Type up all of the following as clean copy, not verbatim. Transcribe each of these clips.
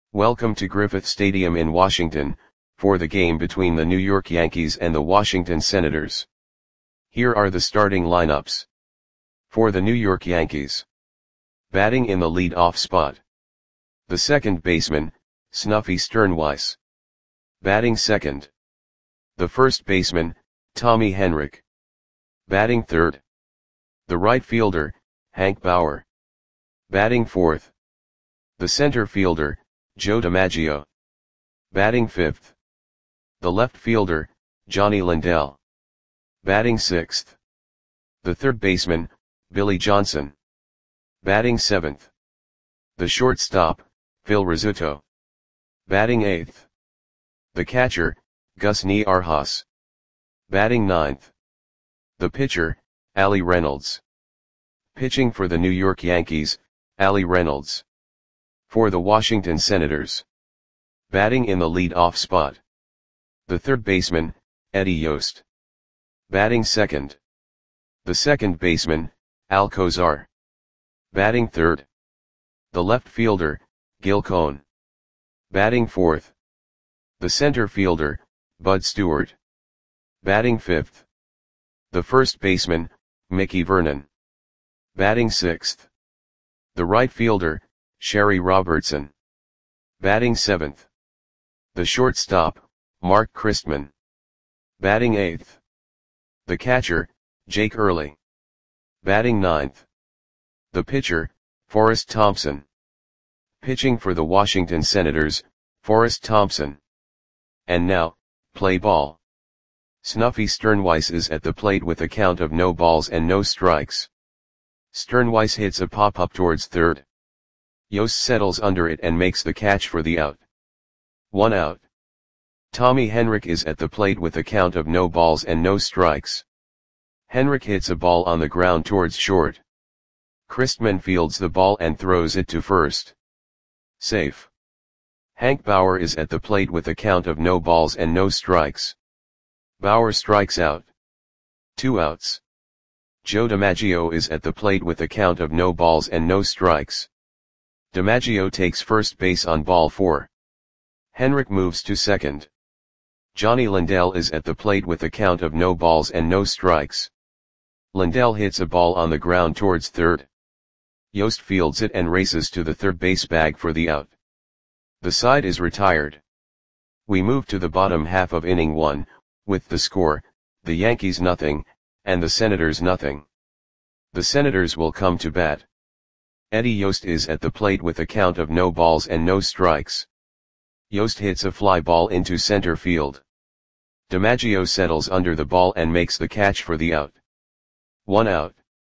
Welcome to Griffith Stadium in Washington, for the game between the New York Yankees and the Washington Senators. Here are the starting lineups. For the New York Yankees. Batting in the lead-off spot. The second baseman, Snuffy Stirnweiss. Batting second. The first baseman, Tommy Henrich. Batting third. The right fielder, Hank Bauer. Batting fourth. The center fielder, Joe DiMaggio. Batting fifth. The left fielder, Johnny Lindell. Batting sixth. The third baseman, Billy Johnson. Batting seventh. The shortstop, Phil Rizzuto. Batting eighth. The catcher, Gus Niarchos. Batting ninth. The pitcher, Allie Reynolds. Pitching for the New York Yankees, Allie Reynolds. For the Washington Senators. Batting in the lead-off spot. The third baseman, Eddie Yost. Batting second. The second baseman, Al Cozart. Batting third. The left fielder, Gil Cohn. Batting fourth. The center fielder, Bud Stewart. Batting fifth. The first baseman, Mickey Vernon. Batting sixth. The right fielder, Sherry Robertson. Batting seventh. The shortstop, Mark Christman. Batting eighth. The catcher, Jake Early. Batting ninth. The pitcher, Forrest Thompson. Pitching for the Washington Senators, Forrest Thompson. And now, play ball. Snuffy Stirnweiss is at the plate with a count of no balls and no strikes. Stirnweiss hits a pop-up towards third. Yost settles under it and makes the catch for the out. 1 out. Tommy Henrich is at the plate with a count of no balls and no strikes. Henrich hits a ball on the ground towards short. Christman fields the ball and throws it to first. Safe. Hank Bauer is at the plate with a count of no balls and no strikes. Bauer strikes out. 2 outs. Joe DiMaggio is at the plate with a count of no balls and no strikes. DiMaggio takes first base on ball 4. Henrich moves to second. Johnny Lindell is at the plate with a count of no balls and no strikes. Lindell hits a ball on the ground towards third. Yost fields it and races to the third base bag for the out. The side is retired. We move to the bottom half of inning 1, with the score, the Yankees nothing, and the Senators nothing. The Senators will come to bat. Eddie Yost is at the plate with a count of no balls and no strikes. Yost hits a fly ball into center field. DiMaggio settles under the ball and makes the catch for the out. 1 out.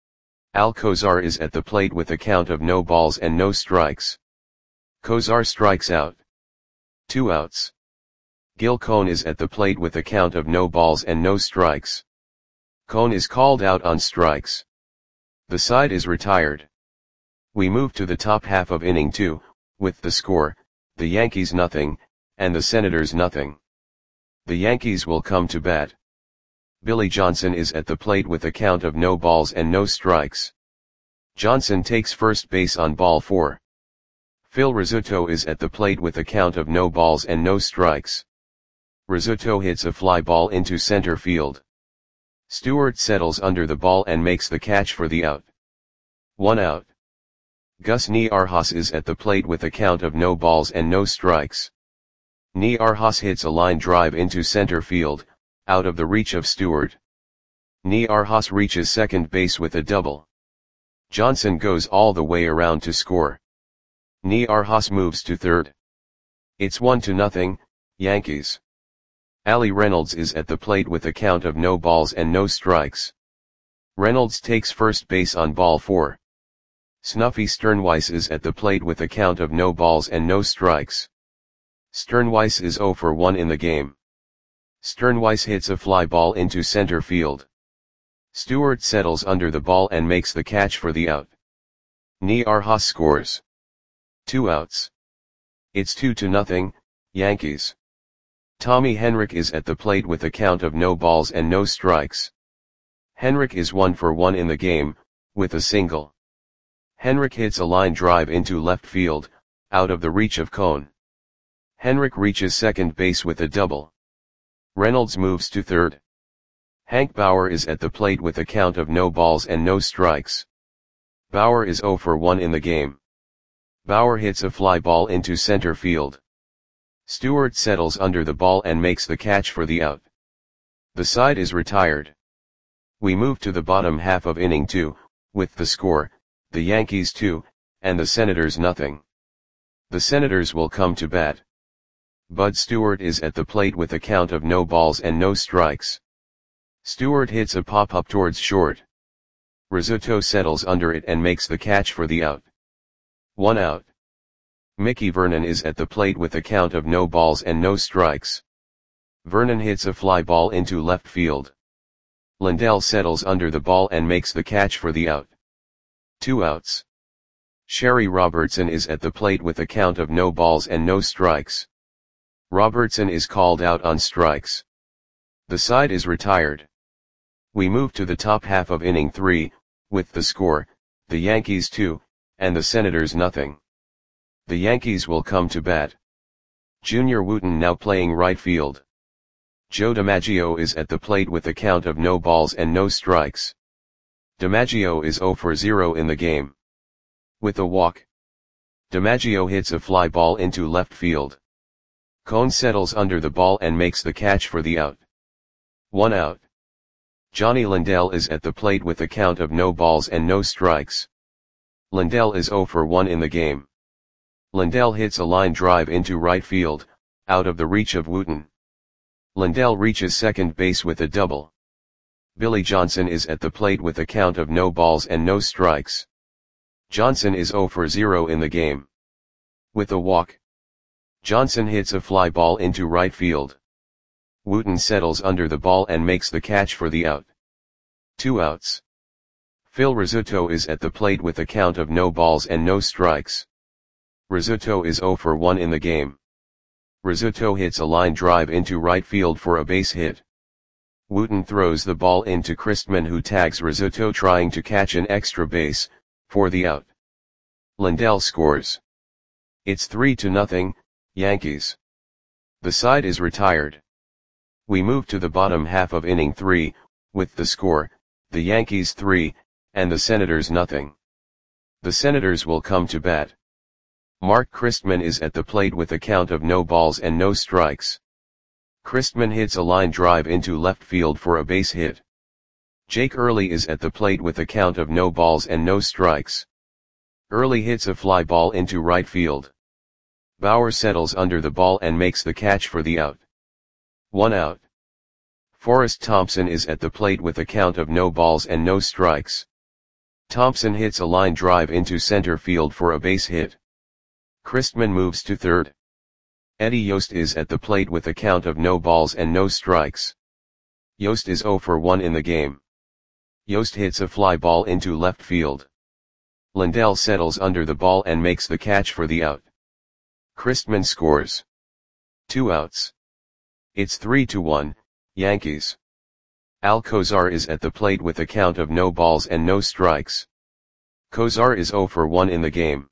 Al Cozart is at the plate with a count of no balls and no strikes. Cozart strikes out. 2 outs. Gil Cohn is at the plate with a count of no balls and no strikes. Cohn is called out on strikes. The side is retired. We move to the top half of inning 2, with the score, the Yankees nothing, and the Senators nothing. The Yankees will come to bat. Billy Johnson is at the plate with a count of no balls and no strikes. Johnson takes first base on ball 4. Phil Rizzuto is at the plate with a count of no balls and no strikes. Rizzuto hits a fly ball into center field. Stewart settles under the ball and makes the catch for the out. 1 out. Gus Niarchos is at the plate with a count of no balls and no strikes. Niarchos hits a line drive into center field, out of the reach of Stewart. Niarchos reaches second base with a double. Johnson goes all the way around to score. Niarchos moves to third. It's 1-0, Yankees. Allie Reynolds is at the plate with a count of no balls and no strikes. Reynolds takes first base on ball 4. Snuffy Stirnweiss is at the plate with a count of no balls and no strikes. Stirnweiss is 0 for 1 in the game. Stirnweiss hits a fly ball into center field. Stewart settles under the ball and makes the catch for the out. Niarchos scores. 2 outs. It's 2-0, Yankees. Tommy Henrich is at the plate with a count of no balls and no strikes. Henrich is 1 for 1 in the game, with a single. Henrich hits a line drive into left field, out of the reach of Cohn. Henrik reaches second base with a double. Reynolds moves to third. Hank Bauer is at the plate with a count of no balls and no strikes. Bauer is 0 for 1 in the game. Bauer hits a fly ball into center field. Stewart settles under the ball and makes the catch for the out. The side is retired. We move to the bottom half of inning 2, with the score, the Yankees 2, and the Senators nothing. The Senators will come to bat. Bud Stewart is at the plate with a count of no balls and no strikes. Stewart hits a pop-up towards short. Rizzuto settles under it and makes the catch for the out. 1 out. Mickey Vernon is at the plate with a count of no balls and no strikes. Vernon hits a fly ball into left field. Lindell settles under the ball and makes the catch for the out. 2 outs. Sherry Robertson is at the plate with a count of no balls and no strikes. Robertson is called out on strikes. The side is retired. We move to the top half of inning 3, with the score, the Yankees 2, and the Senators nothing. The Yankees will come to bat. Junior Wooten now playing right field. Joe DiMaggio is at the plate with a count of no balls and no strikes. DiMaggio is 0 for 0 in the game. With a walk, DiMaggio hits a fly ball into left field. Cone settles under the ball and makes the catch for the out. 1 out. Johnny Lindell is at the plate with a count of no balls and no strikes. Lindell is 0 for 1 in the game. Lindell hits a line drive into right field, out of the reach of Wooten. Lindell reaches second base with a double. Billy Johnson is at the plate with a count of no balls and no strikes. Johnson is 0 for 0 in the game. With a walk, Johnson hits a fly ball into right field. Wooten settles under the ball and makes the catch for the out. 2 outs. Phil Rizzuto is at the plate with a count of no balls and no strikes. Rizzuto is 0 for 1 in the game. Rizzuto hits a line drive into right field for a base hit. Wooten throws the ball into Christman, who tags Rizzuto trying to catch an extra base, for the out. Lindell scores. It's 3-0, Yankees. The side is retired. We move to the bottom half of inning 3, with the score, the Yankees 3, and the Senators nothing. The Senators will come to bat. Mark Christman is at the plate with a count of no balls and no strikes. Christman hits a line drive into left field for a base hit. Jake Early is at the plate with a count of no balls and no strikes. Early hits a fly ball into right field. Bauer settles under the ball and makes the catch for the out. 1 out. Forrest Thompson is at the plate with a count of no balls and no strikes. Thompson hits a line drive into center field for a base hit. Christman moves to third. Eddie Yost is at the plate with a count of no balls and no strikes. Yost is 0 for 1 in the game. Yost hits a fly ball into left field. Lindell settles under the ball and makes the catch for the out. Christman scores. 2 outs. It's 3-1, Yankees. Al Kozar is at the plate with a count of no balls and no strikes. Kozar is 0 for 1 in the game.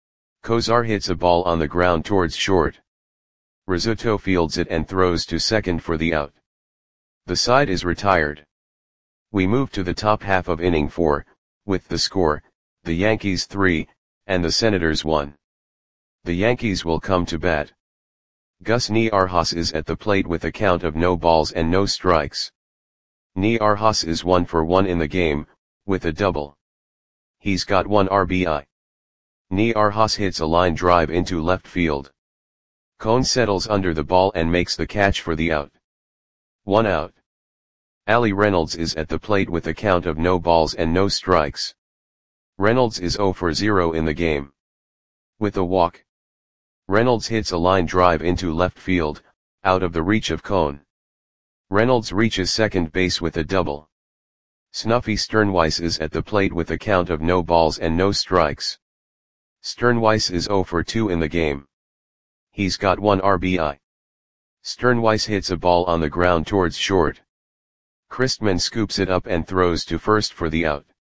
Kozar hits a ball on the ground towards short. Rizzuto fields it and throws to second for the out. The side is retired. We move to the top half of inning 4, with the score, the Yankees 3, and the Senators 1. The Yankees will come to bat. Gus Niarchos is at the plate with a count of no balls and no strikes. Niarchos is 1 for 1 in the game, with a double. He's got 1 RBI. Niarchos hits a line drive into left field. Cone settles under the ball and makes the catch for the out. 1 out. Ali Reynolds is at the plate with a count of no balls and no strikes. Reynolds is 0 for 0 in the game. With a walk, Reynolds hits a line drive into left field, out of the reach of Cone. Reynolds reaches second base with a double. Snuffy Sternweiss is at the plate with a count of no balls and no strikes. Sternweiss is 0 for 2 in the game. He's got 1 RBI. Sternweiss hits a ball on the ground towards short. Christman scoops it up and throws to first for the out.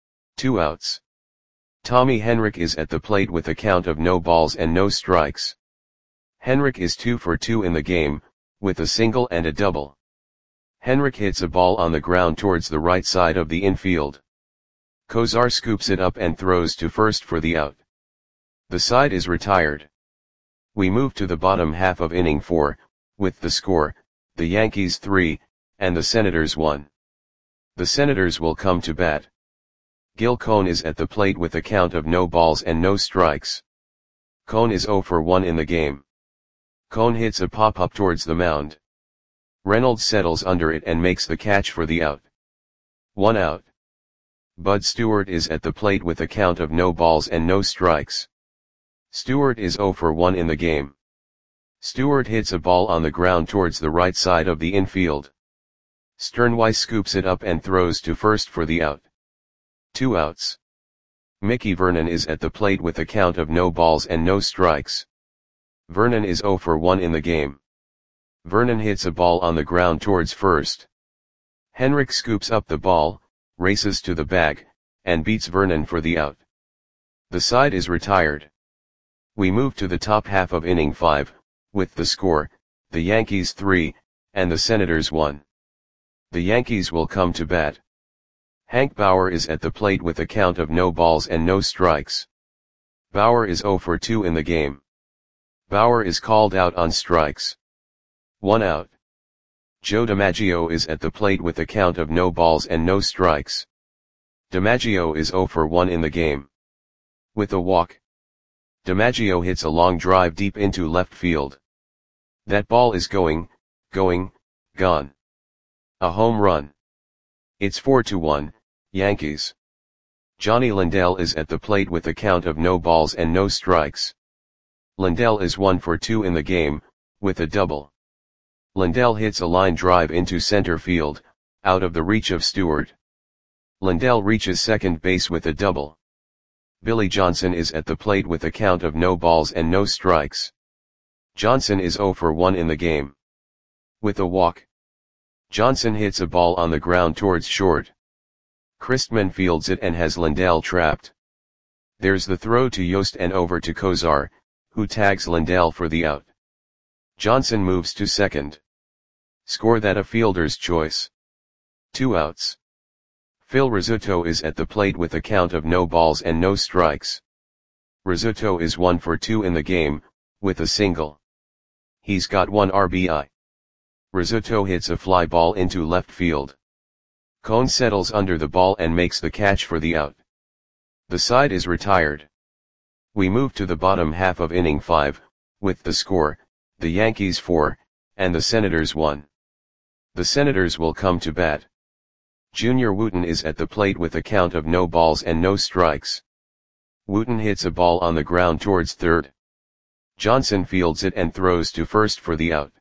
2 outs. Tommy Henrik is at the plate with a count of no balls and no strikes. Henrik is 2 for 2 in the game, with a single and a double. Henrik hits a ball on the ground towards the right side of the infield. Kozar scoops it up and throws to first for the out. The side is retired. We move to the bottom half of inning 4, with the score, the Yankees 3, and the Senators 1. The Senators will come to bat. Gil Cohn is at the plate with a count of no balls and no strikes. Cohn is 0 for 1 in the game. Cohn hits a pop-up towards the mound. Reynolds settles under it and makes the catch for the out. 1 out. Bud Stewart is at the plate with a count of no balls and no strikes. Stewart is 0 for 1 in the game. Stewart hits a ball on the ground towards the right side of the infield. Sternweiss scoops it up and throws to first for the out. 2 outs. Mickey Vernon is at the plate with a count of no balls and no strikes. Vernon is 0 for 1 in the game. Vernon hits a ball on the ground towards first. Henrik scoops up the ball, races to the bag, and beats Vernon for the out. The side is retired. We move to the top half of inning 5, with the score, the Yankees 3, and the Senators 1. The Yankees will come to bat. Hank Bauer is at the plate with a count of no balls and no strikes. Bauer is 0 for 2 in the game. Bauer is called out on strikes. 1 out. Joe DiMaggio is at the plate with a count of no balls and no strikes. DiMaggio is 0 for 1 in the game. With a walk. DiMaggio hits a long drive deep into left field. That ball is gone. A home run. It's 4-1, Yankees. Johnny Lindell is at the plate with a count of no balls and no strikes. Lindell is 1 for 2 in the game, with a double. Lindell hits a line drive into center field, out of the reach of Stewart. Lindell reaches second base with a double. Billy Johnson is at the plate with a count of no balls and no strikes. Johnson is 0 for 1 in the game. With a walk. Johnson hits a ball on the ground towards short. Christman fields it and has Lindell trapped. There's the throw to Yost and over to Kozar, who tags Lindell for the out. Johnson moves to second. Score that a fielder's choice. 2 outs. Phil Rizzuto is at the plate with a count of no balls and no strikes. Rizzuto is 1 for 2 in the game, with a single. He's got 1 RBI. Rizzuto hits a fly ball into left field. Cohn settles under the ball and makes the catch for the out. The side is retired. We move to the bottom half of inning 5, with the score, the Yankees 4, and the Senators 1. The Senators will come to bat. Junior Wooten is at the plate with a count of no balls and no strikes. Wooten hits a ball on the ground towards third. Johnson fields it and throws to first for the out.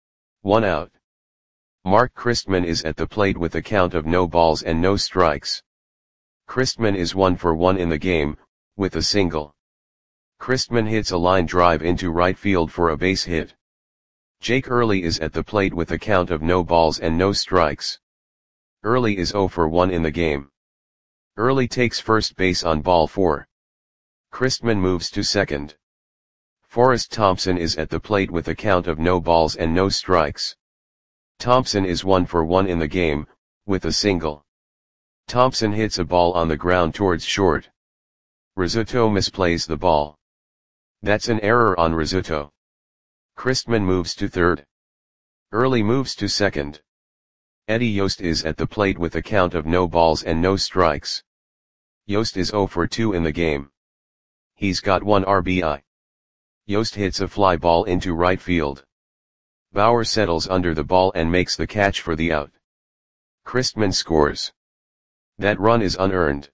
1 out. Mark Christman is at the plate with a count of no balls and no strikes. Christman is 1 for 1 in the game, with a single. Christman hits a line drive into right field for a base hit. Jake Early is at the plate with a count of no balls and no strikes. Early is 0 for 1 in the game. Early takes first base on ball 4. Christman moves to second. Forrest Thompson is at the plate with a count of no balls and no strikes. Thompson is 1 for 1 in the game, with a single. Thompson hits a ball on the ground towards short. Rizzuto misplays the ball. That's an error on Rizzuto. Christman moves to third. Early moves to second. Eddie Yost is at the plate with a count of no balls and no strikes. Yost is 0 for 2 in the game. He's got 1 RBI. Yost hits a fly ball into right field. Bauer settles under the ball and makes the catch for the out. Christman scores. That run is unearned.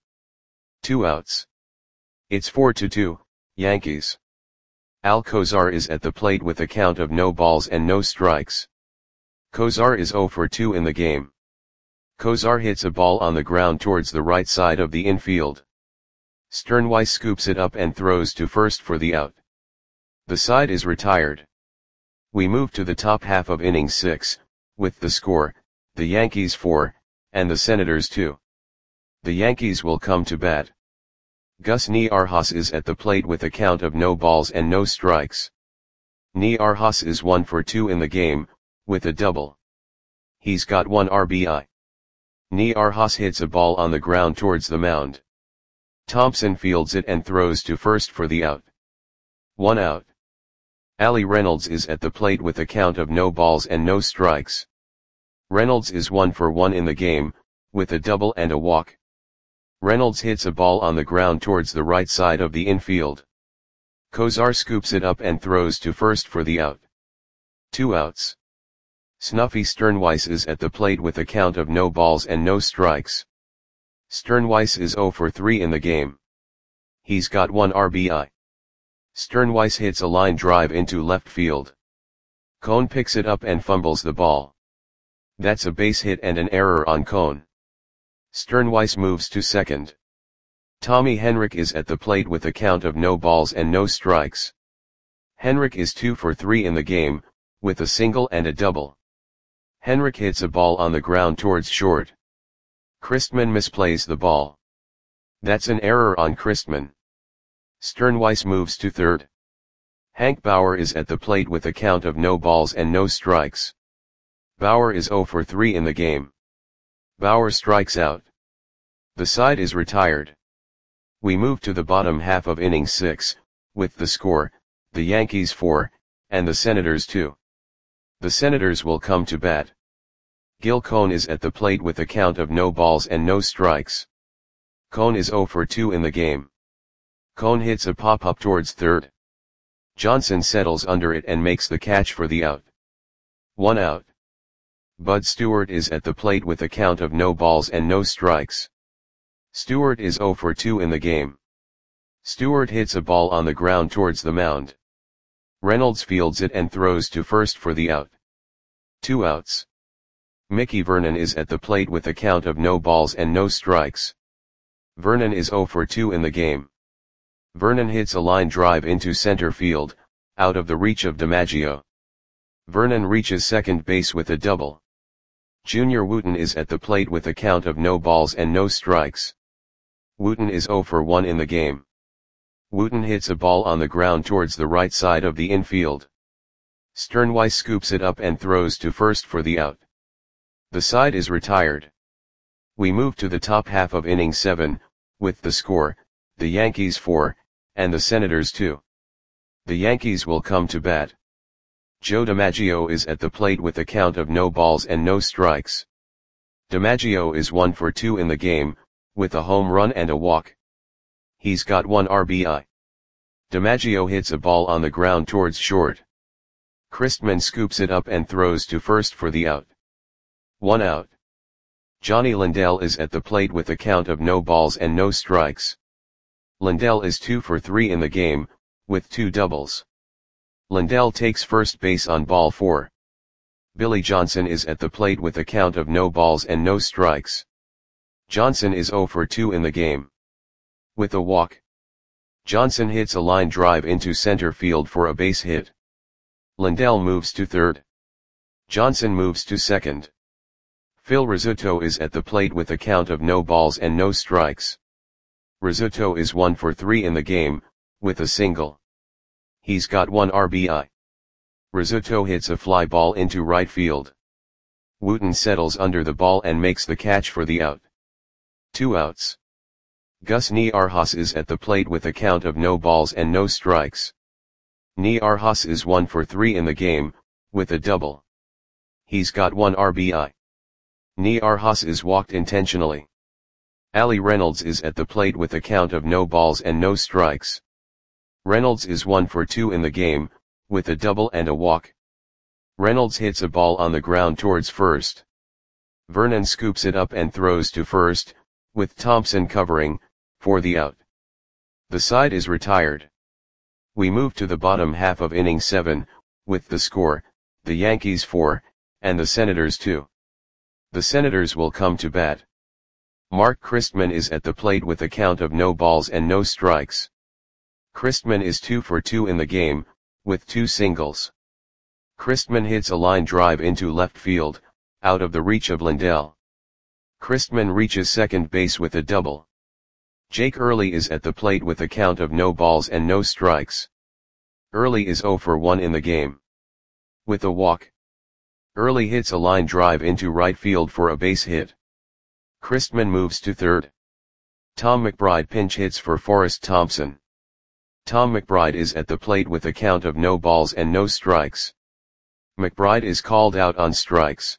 2 outs. It's 4-2, Yankees. Al Kozar is at the plate with a count of no balls and no strikes. Kozar is 0 for 2 in the game. Kozar hits a ball on the ground towards the right side of the infield. Sternweiss scoops it up and throws to first for the out. The side is retired. We move to the top half of inning 6, with the score, the Yankees 4, and the Senators 2. The Yankees will come to bat. Gus Niarchos is at the plate with a count of no balls and no strikes. Niarhas is 1 for 2 in the game, with a double. He's got 1 RBI. Niarhas hits a ball on the ground towards the mound. Thompson fields it and throws to first for the out. 1 out. Ali Reynolds is at the plate with a count of no balls and no strikes. Reynolds is 1 for 1 in the game, with a double and a walk. Reynolds hits a ball on the ground towards the right side of the infield. Kozar scoops it up and throws to first for the out. 2 outs. Snuffy Sternweiss is at the plate with a count of no balls and no strikes. Sternweiss is 0 for 3 in the game. He's got 1 RBI. Sternweiss hits a line drive into left field. Cone picks it up and fumbles the ball. That's a base hit and an error on Cone. Sternweiss moves to second. Tommy Henrich is at the plate with a count of no balls and no strikes. Henrich is 2 for 3 in the game, with a single and a double. Henrich hits a ball on the ground towards short. Christman misplays the ball. That's an error on Christman. Sternweiss moves to third. Hank Bauer is at the plate with a count of no balls and no strikes. Bauer is 0 for 3 in the game. Bauer strikes out. The side is retired. We move to the bottom half of inning 6, with the score, the Yankees 4, and the Senators 2. The Senators will come to bat. Gil Cone is at the plate with a count of no balls and no strikes. Cone is 0 for 2 in the game. Cone hits a pop-up towards third. Johnson settles under it and makes the catch for the out. 1 out. Bud Stewart is at the plate with a count of no balls and no strikes. Stewart is 0 for 2 in the game. Stewart hits a ball on the ground towards the mound. Reynolds fields it and throws to first for the out. 2 outs. Mickey Vernon is at the plate with a count of no balls and no strikes. Vernon is 0 for 2 in the game. Vernon hits a line drive into center field, out of the reach of DiMaggio. Vernon reaches second base with a double. Junior Wooten is at the plate with a count of no balls and no strikes. Wooten is 0 for 1 in the game. Wooten hits a ball on the ground towards the right side of the infield. Sternweiss scoops it up and throws to first for the out. The side is retired. We move to the top half of inning 7, with the score, the Yankees 4, and the Senators 2. The Yankees will come to bat. Joe DiMaggio is at the plate with a count of no balls and no strikes. DiMaggio is 1 for 2 in the game, with a home run and a walk. He's got 1 RBI. DiMaggio hits a ball on the ground towards short. Christman scoops it up and throws to first for the out. 1 out. Johnny Lindell is at the plate with a count of no balls and no strikes. Lindell is 2 for 3 in the game, with 2 doubles. Lindell takes first base on ball 4. Billy Johnson is at the plate with a count of no balls and no strikes. Johnson is 0 for 2 in the game. With a walk. Johnson hits a line drive into center field for a base hit. Lindell moves to third. Johnson moves to second. Phil Rizzuto is at the plate with a count of no balls and no strikes. Rizzuto is 1 for 3 in the game, with a single. He's got 1 RBI. Rizzuto hits a fly ball into right field. Wooten settles under the ball and makes the catch for the out. 2 outs. Gus Niarhas is at the plate with a count of no balls and no strikes. Niarhas is 1 for 3 in the game, with a double. He's got 1 RBI. Niarhas is walked intentionally. Ali Reynolds is at the plate with a count of no balls and no strikes. Reynolds is 1 for 2 in the game, with a double and a walk. Reynolds hits a ball on the ground towards first. Vernon scoops it up and throws to first, with Thompson covering, for the out. The side is retired. We move to the bottom half of inning 7, with the score, the Yankees 4, and the Senators 2. The Senators will come to bat. Mark Christman is at the plate with a count of no balls and no strikes. Christman is 2 for 2 in the game, with 2 singles. Christman hits a line drive into left field, out of the reach of Lindell. Christman reaches second base with a double. Jake Early is at the plate with a count of no balls and no strikes. Early is 0 for 1 in the game. With a walk. Early hits a line drive into right field for a base hit. Christman moves to third. Tom McBride pinch hits for Forrest Thompson. Tom McBride is at the plate with a count of no balls and no strikes. McBride is called out on strikes.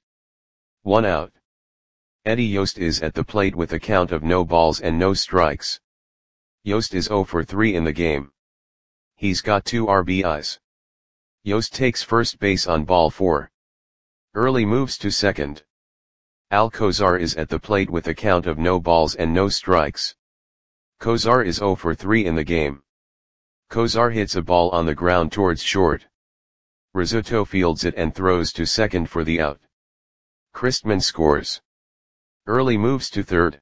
1 out. Eddie Yost is at the plate with a count of no balls and no strikes. Yost is 0 for 3 in the game. He's got 2 RBIs. Yost takes first base on ball 4. Early moves to second. Al Kozar is at the plate with a count of no balls and no strikes. Kozar is 0 for 3 in the game. Kozar hits a ball on the ground towards short. Rizzuto fields it and throws to second for the out. Christman scores. Early moves to third.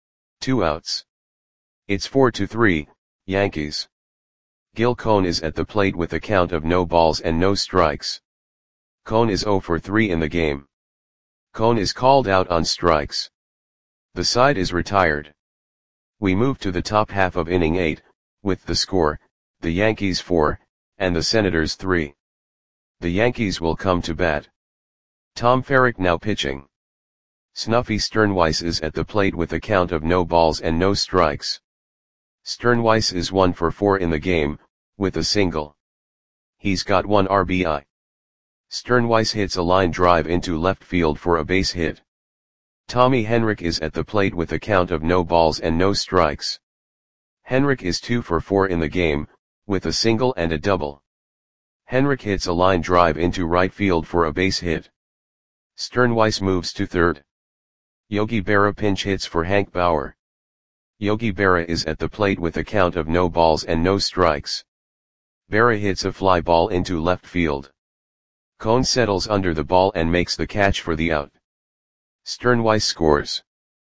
2 outs. It's 4-3, Yankees. Gil Cone is at the plate with a count of no balls and no strikes. Cone is 0 for 3 in the game. Cone is called out on strikes. The side is retired. We move to the top half of inning 8, with the score, the Yankees 4, and the Senators 3. The Yankees will come to bat. Tom Ferrick now pitching. Snuffy Sternweiss is at the plate with a count of no balls and no strikes. Sternweiss is 1 for 4 in the game, with a single. He's got 1 RBI. Sternweiss hits a line drive into left field for a base hit. Tommy Henrich is at the plate with a count of no balls and no strikes. Henrich is 2 for 4 in the game, with a single and a double. Henrich hits a line drive into right field for a base hit. Sternweiss moves to third. Yogi Berra pinch hits for Hank Bauer. Yogi Berra is at the plate with a count of no balls and no strikes. Berra hits a fly ball into left field. Cone settles under the ball and makes the catch for the out. Sternweiss scores.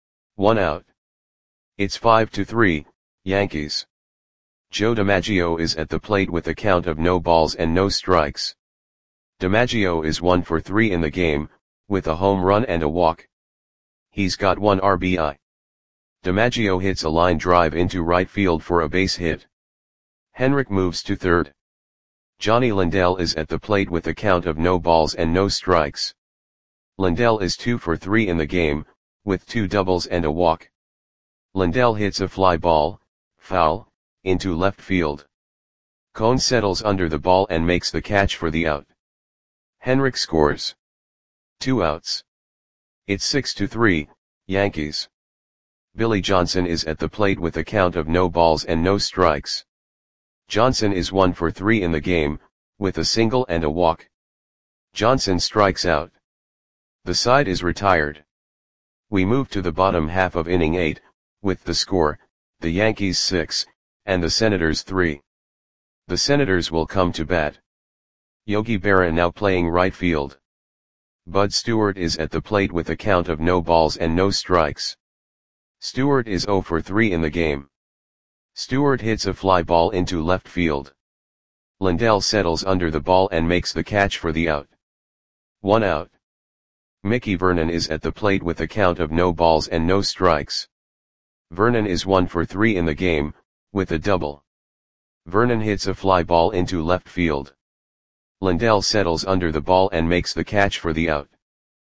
1 out. It's 5-3, Yankees. Joe DiMaggio is at the plate with a count of no balls and no strikes. DiMaggio is 1 for 3 in the game, with a home run and a walk. He's got 1 RBI. DiMaggio hits a line drive into right field for a base hit. Henrich moves to third. Johnny Lindell is at the plate with a count of no balls and no strikes. Lindell is 2 for 3 in the game, with 2 doubles and a walk. Lindell hits a fly ball, foul, into left field. Cone settles under the ball and makes the catch for the out. Henrich scores. 2 outs. It's 6-3, Yankees. Billy Johnson is at the plate with a count of no balls and no strikes. Johnson is 1 for 3 in the game, with a single and a walk. Johnson strikes out. The side is retired. We move to the bottom half of inning 8, with the score, the Yankees 6, and the Senators 3. The Senators will come to bat. Yogi Berra now playing right field. Bud Stewart is at the plate with a count of no balls and no strikes. Stewart is 0 for 3 in the game. Stewart hits a fly ball into left field. Lindell settles under the ball and makes the catch for the out. 1 out. Mickey Vernon is at the plate with a count of no balls and no strikes. Vernon is 1 for 3 in the game, with a double. Vernon hits a fly ball into left field. Lindell settles under the ball and makes the catch for the out.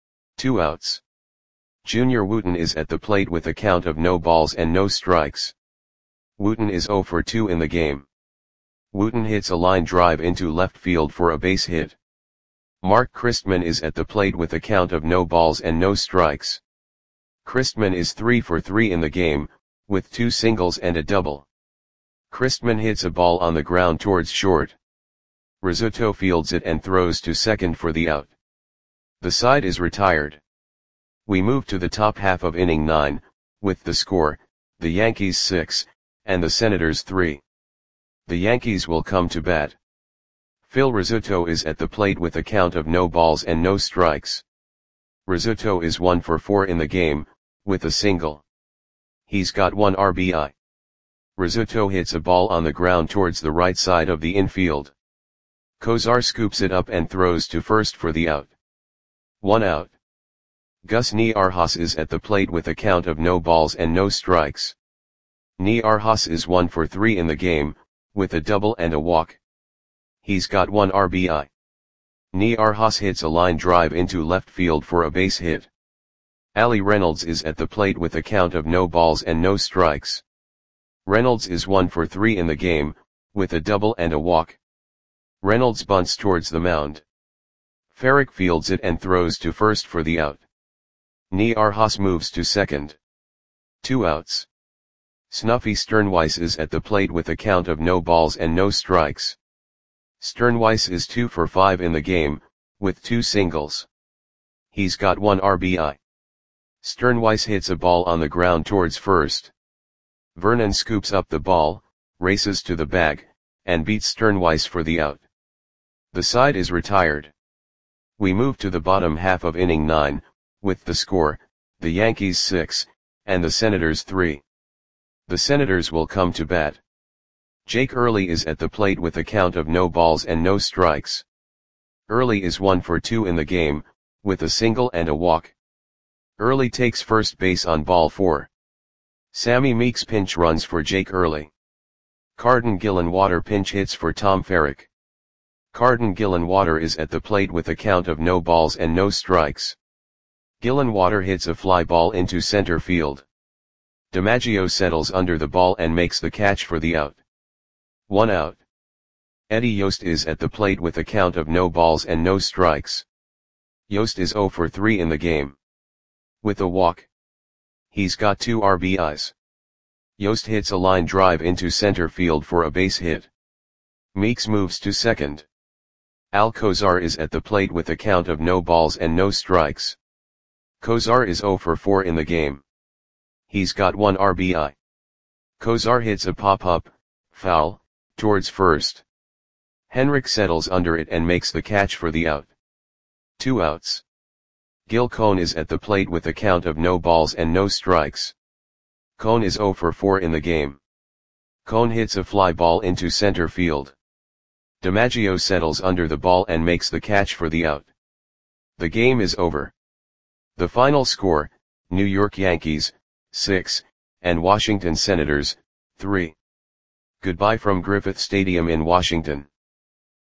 2 outs. Junior Wooten is at the plate with a count of no balls and no strikes. Wooten is 0 for 2 in the game. Wooten hits a line drive into left field for a base hit. Mark Christman is at the plate with a count of no balls and no strikes. Christman is 3 for 3 in the game, with 2 singles and a double. Christman hits a ball on the ground towards short. Rizzuto fields it and throws to second for the out. The side is retired. We move to the top half of inning 9, with the score, the Yankees 6, and the Senators 3. The Yankees will come to bat. Phil Rizzuto is at the plate with a count of no balls and no strikes. Rizzuto is 1 for 4 in the game, with a single. He's got 1 RBI. Rizzuto hits a ball on the ground towards the right side of the infield. Kozar scoops it up and throws to first for the out. 1 out. Gus Niarjas is at the plate with a count of no balls and no strikes. Niarjas is 1 for 3 in the game, with a double and a walk. He's got 1 RBI. Ni Arhas hits a line drive into left field for a base hit. Ali Reynolds is at the plate with a count of no balls and no strikes. Reynolds is 1 for 3 in the game, with a double and a walk. Reynolds bunts towards the mound. Ferrick fields it and throws to first for the out. Ni Arhas moves to second. 2 outs. Snuffy Sternweiss is at the plate with a count of no balls and no strikes. Sternweiss is 2 for 5 in the game, with 2 singles. He's got 1 RBI. Sternweiss hits a ball on the ground towards first. Vernon scoops up the ball, races to the bag, and beats Sternweiss for the out. The side is retired. We move to the bottom half of inning 9, with the score, the Yankees 6, and the Senators 3. The Senators will come to bat. Jake Early is at the plate with a count of no balls and no strikes. Early is 1 for 2 in the game, with a single and a walk. Early takes first base on ball 4. Sammy Meeks pinch runs for Jake Early. Carden Gillenwater pinch hits for Tom Ferrick. Carden Gillenwater is at the plate with a count of no balls and no strikes. Gillenwater hits a fly ball into center field. DiMaggio settles under the ball and makes the catch for the out. 1 out. Eddie Yost is at the plate with a count of no balls and no strikes. Yost is 0 for 3 in the game. With a walk. He's got 2 RBIs. Yost hits a line drive into center field for a base hit. Meeks moves to second. Alcozar is at the plate with a count of no balls and no strikes. Cozar is 0 for 4 in the game. He's got 1 RBI. Cozar hits a pop-up, foul, towards first. Henrik settles under it and makes the catch for the out. 2 outs. Gil Cone is at the plate with a count of no balls and no strikes. Cone is 0 for 4 in the game. Cone hits a fly ball into center field. DiMaggio settles under the ball and makes the catch for the out. The game is over. The final score, New York Yankees, 6, and Washington Senators, 3. Goodbye from Griffith Stadium in Washington.